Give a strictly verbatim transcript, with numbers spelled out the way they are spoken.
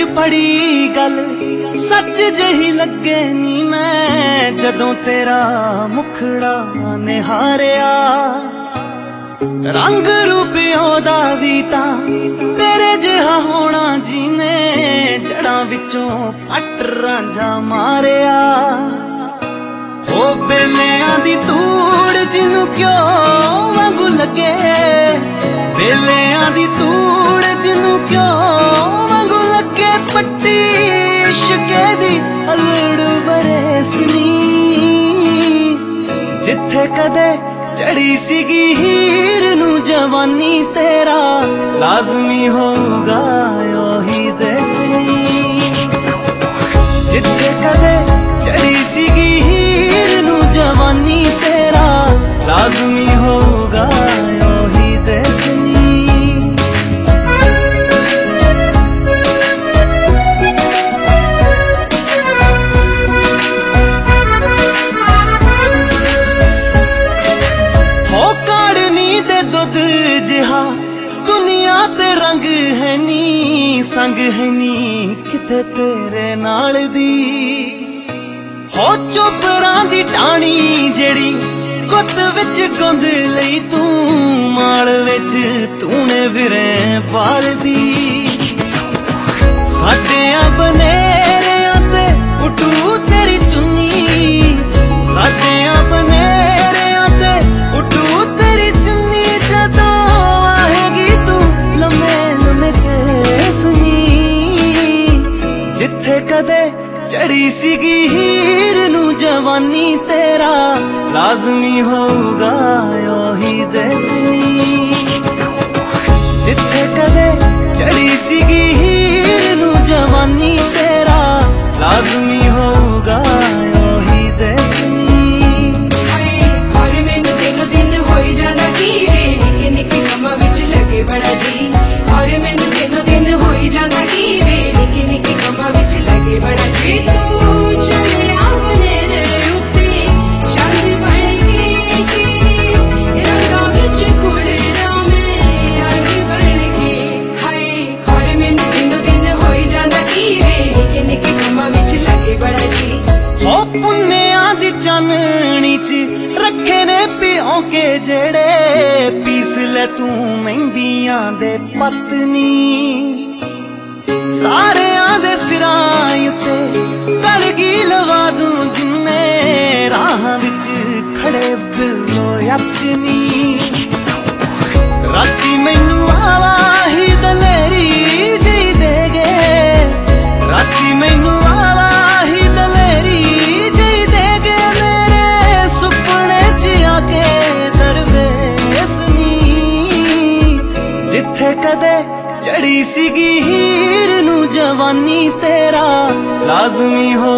च पढ़ी गल सच जही लगे नी मैं जदों तेरा मुखड़ा निहारिया। रंग रूप ओदा भी तां तेरे जिहा होना जीने जड़ां विचों पट रांझा मारिया। ओ बेलियां दी तूड़ जिन्नू क्यों वांगू लगे, बेलियां दी तूड़ जिन्नू क्यों वांगू लगे, पट्टी इश्के दी अलड़ बरेसनी जिथे कदे चढ़ी सीगी हीर नू जवानी तेरा लाजमी होगा ओही दसनी। जिथे कदे चढ़ी सीगी हीर नू जवानी तेरा लाजमी होगा ओही दसनी। दुनिया ते रंग है नी संग है नी किते तेरे नाल दी। हो चोपरां दी टाणी जेड़ी गुत विच गुंद लई तू माल विच तूने विरे पाल दी। साडियां बनेरियां ते उठू तेरी चुन्नी, साडियां बनेरियां ते उठू तेरी चुन्नी जदों जिथे कदे चढ़ी सीगी हीर नू जवानी तेरा लाजमी होगा ओही दसनी। जिथे कदे चढ़ी सीगी हीर नू जवानी तेरा लाजमी होगा ओही दसनी। और मैनू दिनों दिन होई जांदा की वे निके निके कमां विच लगे बड़ा जी। और मैनू दिनों दिन होई जांदा की वे निके निके कमां विच लगे बड़ा जी। तू चले आवने उत्ते चंद बन के जी रंगां विच कुड़दा मैं रंग बन के। हाय और मैनू दिनों दिन होई जांदा की वे निके निके कमां विच लगे बड़ा जी। हो पुन्नियां दी चाननी च रखे ने पिओ के जेड़े पीस ले तू मेहंदियां दे पत्नी। सारियां दे सिरां उत्ते कलगी लवा दूं जिन्ने राह विच खड़े बिल्लो यकनी। राती मैनू आवाही दलेरी जी दे गए, राती मैनू आवाही दलेरी जी दे गए, मेरे सुपने च आके दरवेसनी। जिथे कदे चढ़ी सीगी हीर नू जवानी तेरा लाजमी हो